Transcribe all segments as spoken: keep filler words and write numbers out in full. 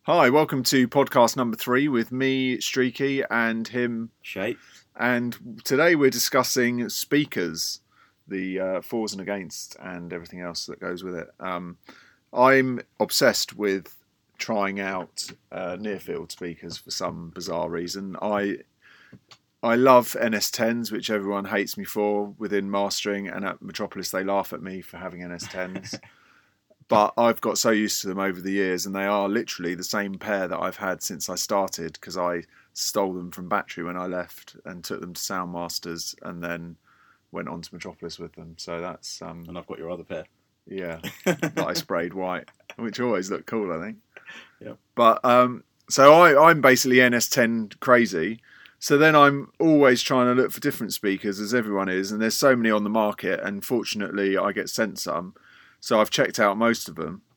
Hi, welcome to podcast number three with me, Streaky, and him, Shape. And today we're discussing speakers, the uh, fors and against, and everything else that goes with it. Um, I'm obsessed with trying out uh, near-field speakers for some bizarre reason. I I love N S tens, which everyone hates me for within mastering, and at Metropolis they laugh at me for having N S tens. But I've got so used to them over the years, and they are literally the same pair that I've had since I started, because I stole them from Battery when I left and took them to Soundmasters and then went on to Metropolis with them. So that's... Um, and I've got your other pair. Yeah, that I sprayed white, which always looked cool, I think. Yeah. But, um, so I, I'm basically N S ten crazy. So then I'm always trying to look for different speakers, as everyone is, and there's so many on the market, and fortunately I get sent some. So I've checked out most of them.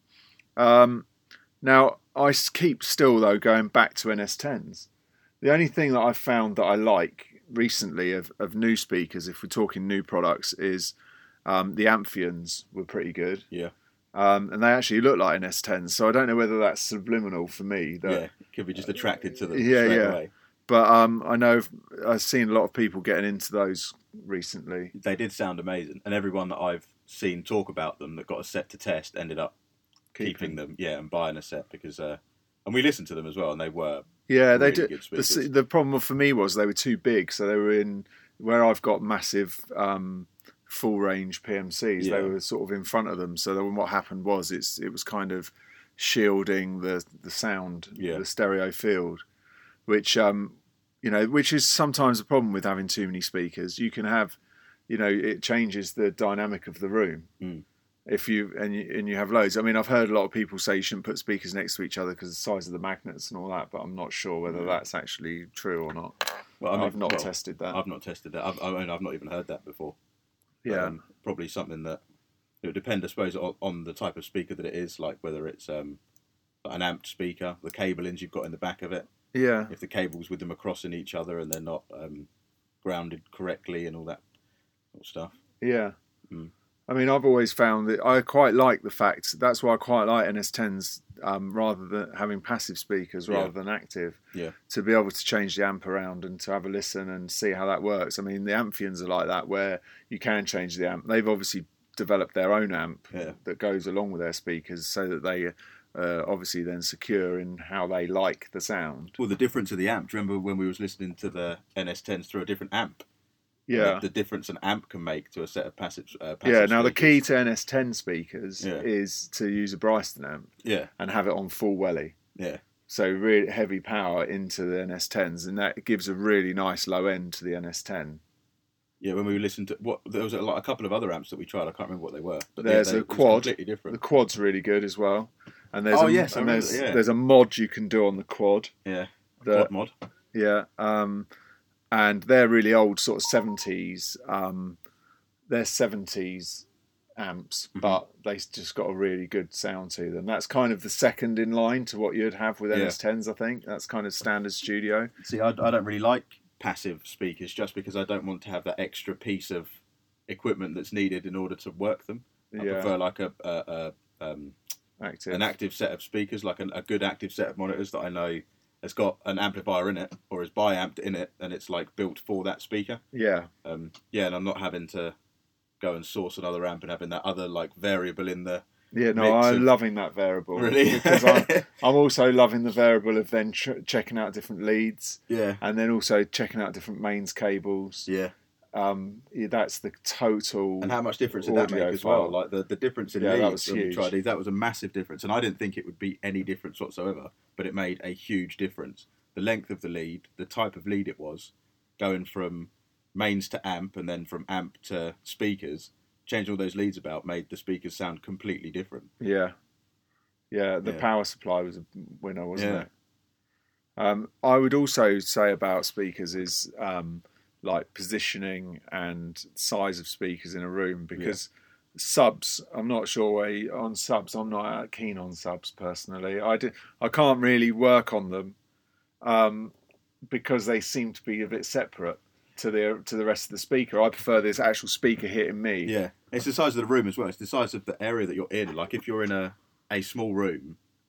Um, now, I keep still, though, going back to N S tens. The only thing that I've found that I like recently of, of new speakers, if we're talking new products, is um, the Amphions were pretty good. Yeah. Um, and they actually look like N S tens, so I don't know whether that's subliminal for me. That, yeah, could be just attracted to them yeah, straight yeah. away. But um, I know I've seen a lot of people getting into those recently. They did sound amazing, and everyone that I've seen talk about them that got a set to test ended up keeping, keeping them, yeah, and buying a set because, uh, and we listened to them as well, and they were yeah, really they did. Good the, the problem for me was they were too big, so they were in where I've got massive um, full range P M Cs. Yeah. They were sort of in front of them, so then what happened was it's it was kind of shielding the the sound, yeah. the stereo field, which um, you know, which is sometimes a problem with having too many speakers. You can have, you know, it changes the dynamic of the room. Mm. If you and, you and you have loads. I mean, I've heard a lot of people say you shouldn't put speakers next to each other because of the size of the magnets and all that, but I'm not sure whether that's actually true or not. Well, I mean, I've not well, tested that. I've not tested that. I've, I mean, I've not even heard that before. Yeah. Um, probably something that it would depend, I suppose, on, on the type of speaker that it is, like whether it's um, an amped speaker, the cablings you've got in the back of it. Yeah. If the cables with them are crossing each other and they're not um, grounded correctly and all that sort of stuff. Yeah. Mm. I mean, I've always found that I quite like the fact, that's why I quite like N S tens um, rather than having passive speakers rather yeah. than active, yeah. to be able to change the amp around and to have a listen and see how that works. I mean, the Amphions are like that, where you can change the amp. They've obviously developed their own amp yeah. that goes along with their speakers so that they uh, obviously then secure in how they like the sound. Well, the difference of the amp, do you remember when we was listening to the N S tens through a different amp? Yeah, the, the difference an amp can make to a set of passive. Uh, passive yeah. Now speakers. the key to N S ten speakers yeah. is to use a Bryston amp. Yeah. And have it on full welly. Yeah. So really heavy power into the N S tens, and that gives a really nice low end to the N S ten. Yeah, when we listened to what there was a, like, a couple of other amps that we tried. I can't remember what they were. But there's they, they, a quad. Completely different. The quad's really good as well. And there's oh a, yes, and there's yeah. there's a mod you can do on the quad. Yeah. The, quad mod. Yeah. Um, and they're really old, sort of seventies. Um, they're seventies amps, mm-hmm. but they just got a really good sound to them. That's kind of the second in line to what you'd have with yeah. N S tens, I think. That's kind of standard studio. See, I, I don't really like passive speakers just because I don't want to have that extra piece of equipment that's needed in order to work them. I yeah. prefer like a, a, a um, active. an active set of speakers, like a, a good active set of monitors that I know has got an amplifier in it or is bi-amped in it, and it's like built for that speaker. Yeah. Um, yeah, and I'm not having to go and source another amp and having that other like variable in the yeah no I'm of... loving that variable really because I'm, I'm also loving the variable of then ch- checking out different leads, yeah, and then also checking out different mains cables. Yeah. Um, yeah, that's the total. And how much difference did that make as well? Like the, the difference in yeah, leads that was when huge. we tried these, that was a massive difference, and I didn't think it would be any difference whatsoever, but it made a huge difference. The length of the lead, the type of lead it was, going from mains to amp and then from amp to speakers, changing all those leads about made the speakers sound completely different. Yeah, yeah. The yeah. power supply was a winner, wasn't yeah. it? Um, I would also say about speakers is. Um, like positioning and size of speakers in a room, because yeah. subs, I'm not sure where you, on subs, I'm not keen on subs personally. I, do, I can't really work on them um, because they seem to be a bit separate to the to the rest of the speaker. I prefer this actual speaker hitting me. Yeah, it's the size of the room as well. It's the size of the area that you're in. Like if you're in a, a small room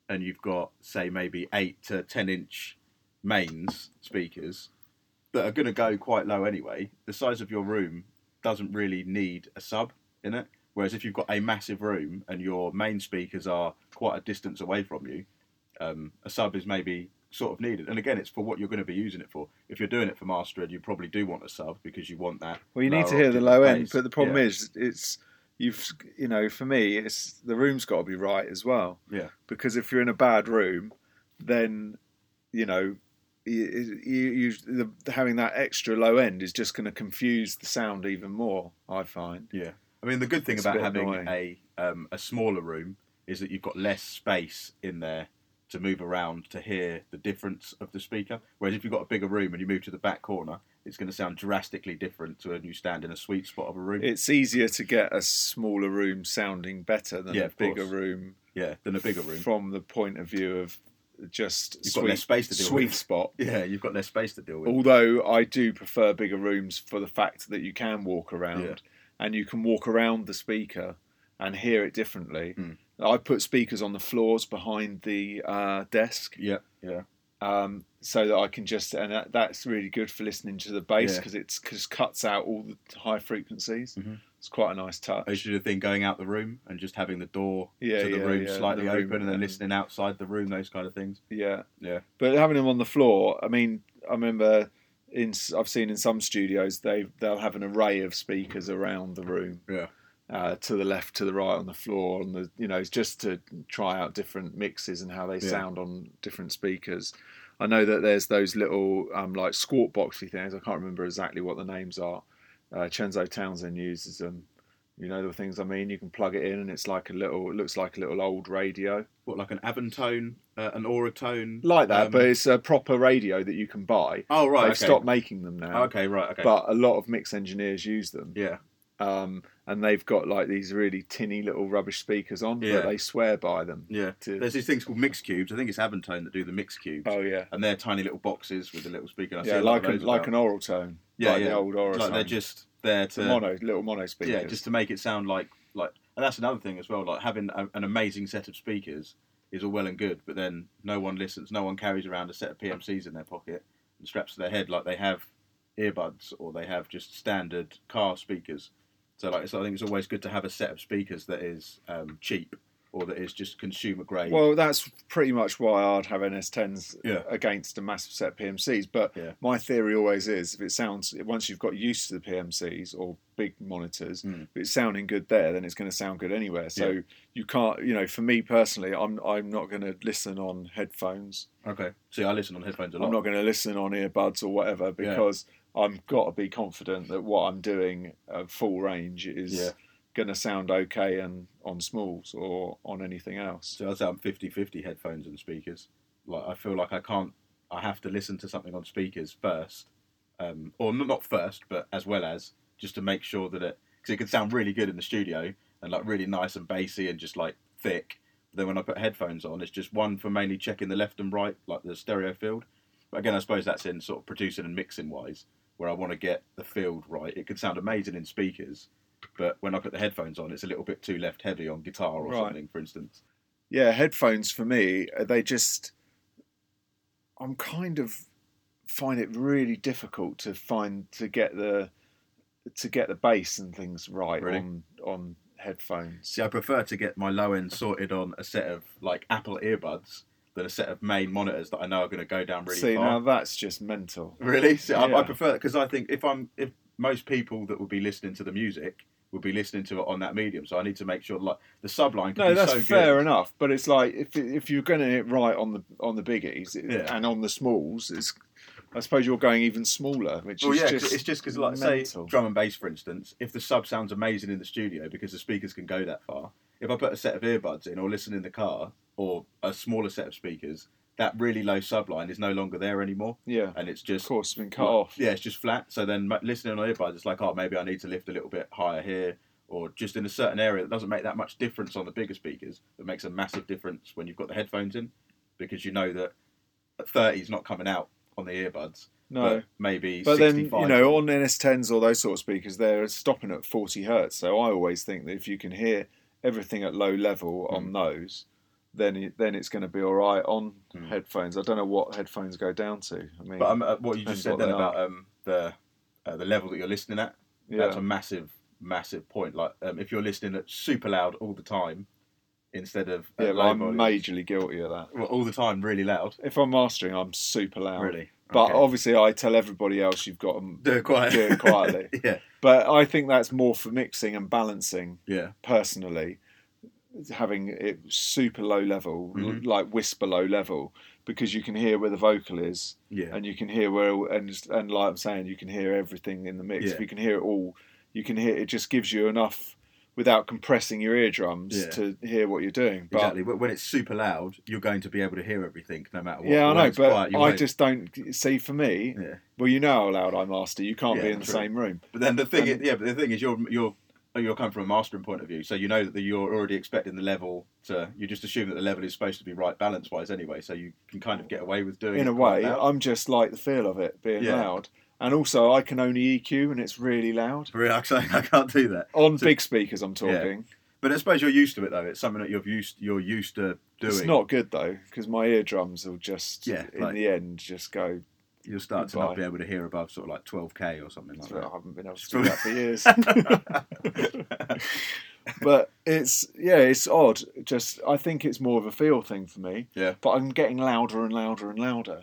and you've got, say, maybe eight to ten inch mains speakers that are going to go quite low anyway, the size of your room doesn't really need a sub in it. Whereas if you've got a massive room and your main speakers are quite a distance away from you, um, a sub is maybe sort of needed. And again, it's for what you're going to be using it for. If you're doing it for mastering, you probably do want a sub because you want that. Well, you need to hear the low end, but the problem yeah. is, it's you've you know, for me, it's the room's got to be right as well. Yeah. Because if you're in a bad room, then you know, you, you, you the, having that extra low end is just going to confuse the sound even more. I find. Yeah. I mean, the good thing it's about a having annoying. a um, a smaller room is that you've got less space in there to move around to hear the difference of the speaker. Whereas if you've got a bigger room and you move to the back corner, it's going to sound drastically different to when you stand in a sweet spot of a room. It's easier to get a smaller room sounding better than yeah, a bigger room. Yeah, than a bigger room. From the point of view of just you've sweet, got less space to deal sweet with. spot. Yeah, you've got less space to deal with. Although I do prefer bigger rooms for the fact that you can walk around yeah. and you can walk around the speaker and hear it differently. Mm. I put speakers on the floors behind the uh, desk. Yeah, yeah. Um, so that I can just, and that, that's really good for listening to the bass because yeah. it just cuts out all the high frequencies. Mm-hmm. It's quite a nice touch. I used to do the thing going out the room and just having the door yeah, to the yeah, room yeah, slightly the open room, and then and listening outside the room, those kind of things. Yeah, yeah. But having them on the floor, I mean, I remember in I've seen in some studios they they'll have an array of speakers around the room. Yeah. Uh, to the left, to the right, on the floor, on the you know, it's just to try out different mixes and how they yeah. sound on different speakers. I know that there's those little um, like squawk boxy things. I can't remember exactly what the names are. Uh, Chenzo Townsend uses them. You know the things I mean. You can plug it in, and it's like a little. It looks like a little old radio. What, like an Avantone, uh, an Auratone, like that? Um... But it's a proper radio that you can buy. Oh right, they've okay. stopped making them now. Okay, right, okay. But a lot of mix engineers use them. Yeah. Um, and they've got like these really tinny little rubbish speakers on, yeah. but they swear by them. Yeah, to... there's these things called mix cubes. I think it's Avantone that do the mix cubes. Oh yeah, and they're tiny little boxes with a little speaker. I yeah, see like a, an, like an Auratone. Yeah, like yeah, the old Auratone. Like they're just there to the mono little mono speakers. Yeah, just to make it sound like like. And that's another thing as well. Like having a, an amazing set of speakers is all well and good, but then no one listens. No one carries around a set of P M Cs in their pocket and straps to their head like they have earbuds or they have just standard car speakers. So, like, so I think it's always good to have a set of speakers that is um, cheap or that is just consumer grade. Well, that's pretty much why I'd have N S tens yeah. against a massive set of P M Cs. But yeah. my theory always is, if it sounds once you've got used to the P M Cs or big monitors, mm. if it's sounding good there, then it's going to sound good anywhere. So yeah. you can't, you know, for me personally, I'm I'm not going to listen on headphones. Okay. See, I listen on headphones a lot. I'm not going to listen on earbuds or whatever because. Yeah. I've got to be confident that what I'm doing at full range is yeah. going to sound okay and on smalls or on anything else. So I'd say I'm fifty-fifty headphones and speakers. Like I feel like I can't. I have to listen to something on speakers first, um, or not first, but as well as just to make sure that it because it can sound really good in the studio and like really nice and bassy and just like thick. But then when I put headphones on, it's just one for mainly checking the left and right, like the stereo field. But again, I suppose that's in sort of producing and mixing wise. Where I want to get the field right. It could sound amazing in speakers, but when I put the headphones on, it's a little bit too left heavy on guitar or right. something, for instance. Yeah, headphones for me, they just... I'm kind of find it really difficult to find to get the to get the bass and things right really? on on headphones. See, I prefer to get my low end sorted on a set of like Apple earbuds. Than a set of main monitors that I know are going to go down really See, far. now that's just mental. Really? See, yeah. I, I prefer because I think if I'm if most people that would be listening to the music would be listening to it on that medium, so I need to make sure like the subline can no, be that's so fair good. enough. But it's like if if you're going to hit right on the on the biggies it, yeah. and on the smalls, it's I suppose you're going even smaller, which well, is yeah, just it's just because like mental. say drum and bass for instance, if the sub sounds amazing in the studio because the speakers can go that far, if I put a set of earbuds in or listen in the car or a smaller set of speakers. That really low subline is no longer there anymore. Yeah. And it's just... Of course, it's been cut like, off. Yeah, it's just flat. So then listening on earbuds, it's like, oh, maybe I need to lift a little bit higher here or just in a certain area that doesn't make that much difference on the bigger speakers. That makes a massive difference when you've got the headphones in because you know that thirty is not coming out on the earbuds. No. But maybe But sixty-five. then, you know, on N S tens or those sort of speakers, they're stopping at forty hertz. So I always think that if you can hear everything at low level on mm. those... then it, then it's going to be all right on Hmm. headphones. I don't know what headphones go down to. I mean, But um, uh, what you depends just said what then they about are. um, the uh, the level that you're listening at, yeah, that's a massive, massive point. Like um, if you're listening at super loud all the time instead of at yeah, but low I'm volumes, majorly guilty of that. well, all the time really loud. If I'm mastering, I'm super loud. Really, But Okay. obviously, I tell everybody else you've got to do it quiet. do it quietly. yeah, But I think that's more for mixing and balancing. yeah, Personally, having it super low level, Mhm. l- like whisper low level, because you can hear where the vocal is, yeah. and you can hear where, and and like I'm saying, you can hear everything in the mix. Yeah. If you can hear it all, you can hear it. Just gives you enough without compressing your eardrums Yeah. to hear what you're doing. But Exactly. But when it's super loud, you're going to be able to hear everything, no matter what. yeah, I When know, it's but quiet, you I won't. just don't see. For me, Yeah. well, you know how loud I master. You can't Yeah, be in the true. same room. But then the thing, And- is, yeah, but the thing is, you're you're you're coming from a mastering point of view, so you know that you're already expecting the level to. You just assume that the level is supposed to be right balance wise anyway, so you can kind of get away with doing. In it a quite way, loud. I'm just like the feel of it being Yeah. loud, and also I can only E Q, and it's really loud For real, I I can't do that. on So- big speakers. I'm talking. But I suppose you're used to it though. It's something that you're used you're used to doing. It's not good though, because my eardrums will just, Yeah, in like- the end, just go. You'll start to Goodbye. not be able to hear above sort of like twelve K or something like I that. haven't been able to do that for years. But it's yeah, it's odd. Just I think it's more of a feel thing for me. Yeah. But I'm getting louder and louder and louder.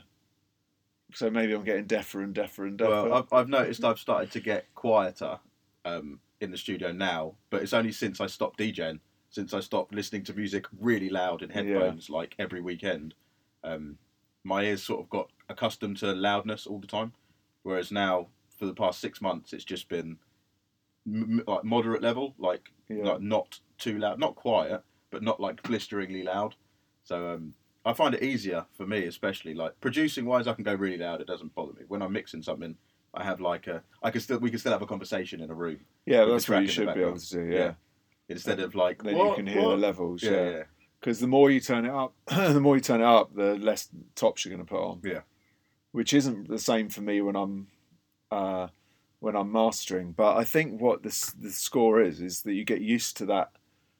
So maybe I'm getting deafer and deafer and deafer. Well, I've, I've noticed I've started to get quieter um, in the studio now, but it's only since I stopped DJing, since I stopped listening to music really loud in headphones like every weekend. Um, my ears sort of got accustomed to loudness all the time, whereas now for the past six months it's just been m- m- like moderate level, like Yeah. like not too loud, not quiet, but not like blisteringly loud. So um, I find it easier for me, especially like producing wise. I can go really loud; it doesn't bother me. When I'm mixing something, I have like a, I can still we can still have a conversation in a room yeah, with that's the what track you in should the be able background. to do. Yeah. Yeah. instead of like Then what, you can hear what? the levels. Yeah, Yeah. yeah, Because the more you turn it up, the more you turn it up, the less tops you're going to put on. Yeah. Which isn't the same for me when I'm uh, when I'm mastering. But I think what the s- the score is is that you get used to that.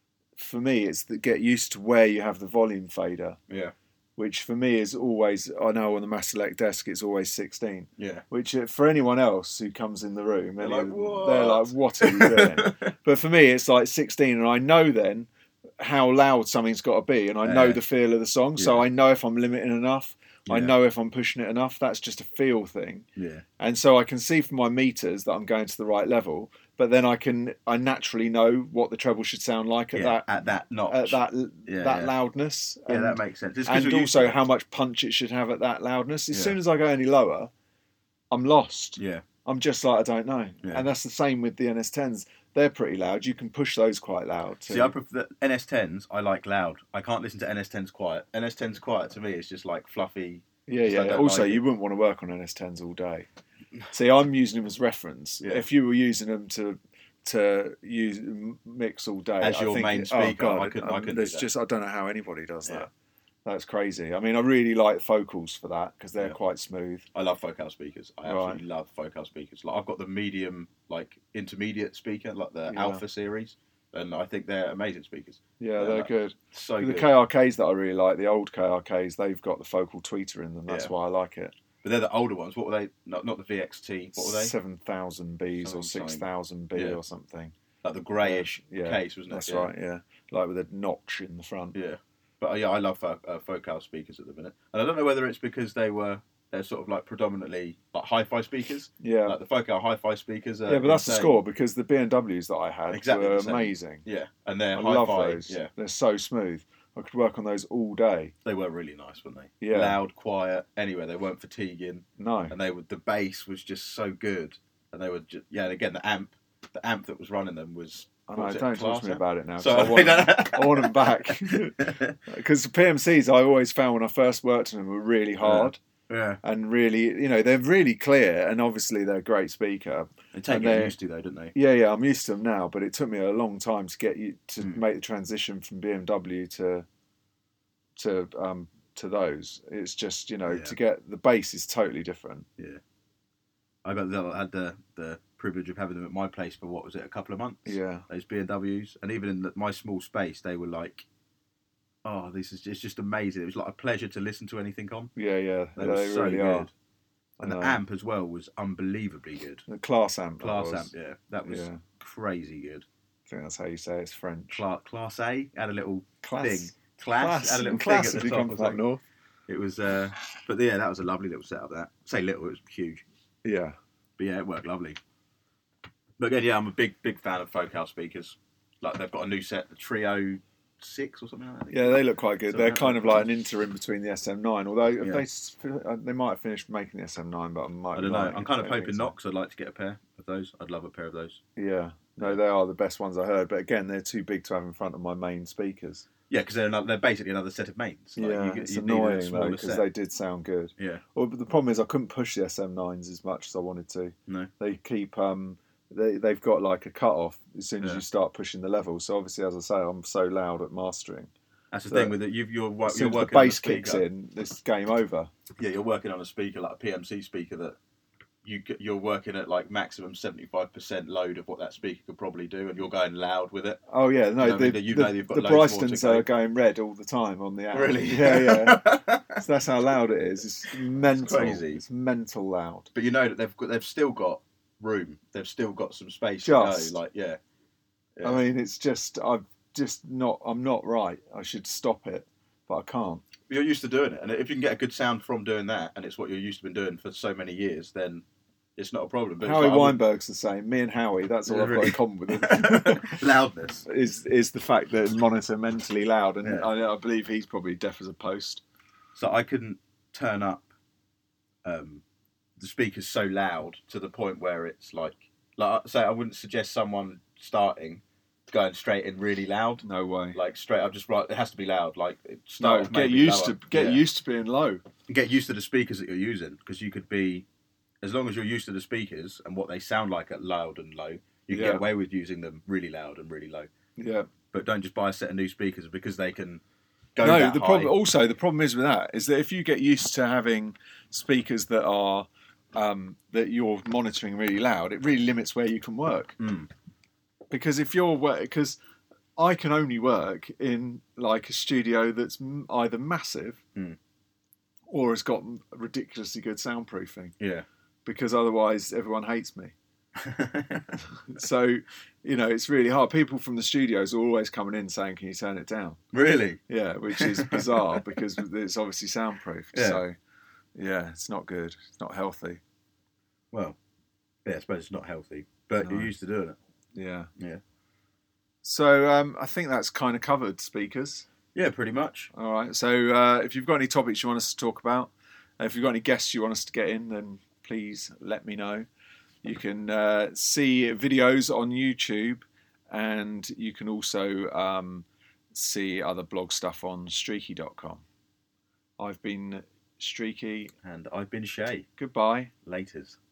For me, it's that get used to where you have the volume fader, yeah, which for me is always. I know on the Masterlect desk it's always sixteen. yeah. Which uh, for anyone else who comes in the room, They're any- like, "What?" they're like, "What are you doing?" But for me, it's like sixteen, and I know then how loud something's got to be, and I know Yeah. the feel of the song, so Yeah. I know if I'm limiting enough. I Yeah. know if I'm pushing it enough. That's just a feel thing, yeah, and so I can see from my meters that I'm going to the right level. But then I can, I naturally know what the treble should sound like at yeah. that At that notch. at that Yeah, that yeah. loudness. yeah, and, that makes sense. It's 'cause and you're used also to it. how much punch it should have at that loudness. As Yeah. soon as I go any lower, I'm lost. Yeah, I'm just like, I don't know. Yeah. And that's the same with the N S tens. They're pretty loud. You can push those quite loud too. see, I prefer the N S tens. I like loud. I can't listen to N S tens quiet. N S tens quiet to me is just like fluffy. yeah, just I yeah. don't Also, like it. you wouldn't want to work on N S tens all day. See, I'm using them as reference. Yeah. If you were using them to to use m- mix all day As I your think main it- oh speaker, God, I couldn't- I um, couldn't do there's that. just I don't know how anybody does Yeah. that. That's crazy. I mean, I really like focals for that because they're Yeah. quite smooth. I love focal speakers. I absolutely Right. love focal speakers. Like I've got the medium, like intermediate speaker, like the Yeah. Alpha series, and I think they're amazing speakers. Yeah, Yeah, they're that- good. So The good. K R Ks that I really like, the old K R Ks, they've got the focal tweeter in them. That's Yeah. why I like it. But they're the older ones. What were they? Not not the V X T. What were they? seven thousand Bs or Something, six thousand B yeah. or something. Like the greyish Yeah, case, wasn't it? That's Yeah. right, yeah. Like with a notch in the front. Yeah. But uh, yeah, I love fo- uh, focal speakers at the minute, and I don't know whether it's because they were they're sort of like predominantly like hi-fi speakers, Yeah. like the focal hi-fi speakers. Are yeah, but that's the insane. score because the B M Ws that I had Exactly were the same. amazing. Yeah, and they're I hi-fi. love those. Yeah, They're so smooth. I could work on those all day. they were really nice, weren't they? Yeah. Loud, quiet. Anyway, they weren't fatiguing, No. and they were the bass was just so good, and they were just yeah. And again, the amp, the amp that was running them was. I what know, was it, don't talk to me Clarsa? about it now. 'cause So I, want them, I want them back. Because the P M Cs I always found when I first worked on them were really hard yeah, and really, you know, they're really clear and obviously they're a great speaker. they take And it they're- used to though, didn't they? Yeah, yeah, I'm used to them now, but it took me a long time to get you to Mm. make the transition from B M W to to um to those. It's just, you know, Yeah. to get the bass is totally different. I got the, I had the the privilege of having them at my place for what was it, a couple of months? Yeah. Those B M Ws, and even in the, my small space, they were like, oh, this is it's just amazing. It was like a pleasure to listen to anything on. Yeah, yeah, They they, were so really good. are. And the Uh, amp as well was unbelievably good. The class amp. that Class was. amp, yeah, that was Yeah. crazy good. I think that's how you say it. It's French. Class, class A had a little Class. thing. Class, Class. had a little Class thing if at you the come top. from up north. It was, uh, but yeah, that was a lovely little setup. That say little, it was huge. Yeah. But yeah, it worked lovely. But again, yeah, I'm a big, big fan of folk house speakers. Like they've got a new set, the Trio Six or something like that. Yeah, they look quite good. So They're that- kind of like an interim between the S M nine. Although if Yeah. they s- uh, they might have finished making the S M nine, but I might. I be don't know. lying I'm if kind of they hoping think so. not, because I'd like to get a pair of those. I'd love a pair of those. Yeah. No, they are the best ones I heard. But again, they're too big to have in front of my main speakers. Yeah, because they're another, they're basically another set of mains. Like, yeah, you, get- it's you need a annoying though smaller because set. they did sound good. Yeah, Well, but the problem is I couldn't push the S M nines as much as I wanted to. no. They keep um they they've got like a cut off as soon as Yeah. you start pushing the level. So obviously, as I say, I'm so loud at mastering. That's the So, thing with it. You've, you're, wo- As you're soon as the working on a bass kicks speaker. in, this game over. Yeah, you're working on a speaker like a P M C speaker that you g- you're working at like maximum seventy-five percent load of what that speaker could probably do, and you're going loud with it. Oh yeah, no, You know, the, that you the, know you've got the loads more to Brystons go. are going red all the time on the app. Really? Yeah, yeah. So that's how loud it is. It's mental. crazy. It's mental loud. But you know that they've got, they've still got room. They've still got some space Just. to go. Like yeah, yeah. I mean, it's just I'm just not. I'm not right. I should stop it, but I can't. You're used to doing it, and if you can get a good sound from doing that, and it's what you're used to been doing for so many years, then it's not a problem. But it's Howie like, I would- Weinberg's the same. Me and Howie, that's all I've got in common with him. loudness. is is the fact that monitor mentally loud, and Yeah. I, I believe he's probably deaf as a post. So I couldn't turn up um, the speakers so loud to the point where it's like, like say, I wouldn't suggest someone starting going straight in really loud. No way. Like straight up, just right. It has to be loud. Like No, start off get maybe used lower. to get Yeah. used to being low. Get used to the speakers that you're using, because you could be, as long as you're used to the speakers and what they sound like at loud and low, you can Yeah. get away with using them really loud and really low. Yeah. But don't just buy a set of new speakers because they can go No, that the high. problem also the problem is with that is that if you get used to having speakers that are um, that you're monitoring really loud, it really limits where you can work. Mm. Because if you're work, because I can only work in like a studio that's m- either massive Mm. or has got ridiculously good soundproofing. Yeah. Because otherwise everyone hates me. So, you know, it's really hard. People from the studios are always coming in saying, "Can you turn it down?" Really? Yeah, which is bizarre because it's obviously soundproof. Yeah. So, yeah, it's not good. It's not healthy. Well, yeah, I suppose it's not healthy, but No. you're used to doing it. Yeah. Yeah. So, um, I think that's kind of covered speakers. Yeah, pretty much. All right. So, uh, if you've got any topics you want us to talk about, if you've got any guests you want us to get in, then please let me know. You can uh, see videos on YouTube, and you can also um, see other blog stuff on streaky dot com. I've been Streaky. And I've been Shay. Goodbye. Laters.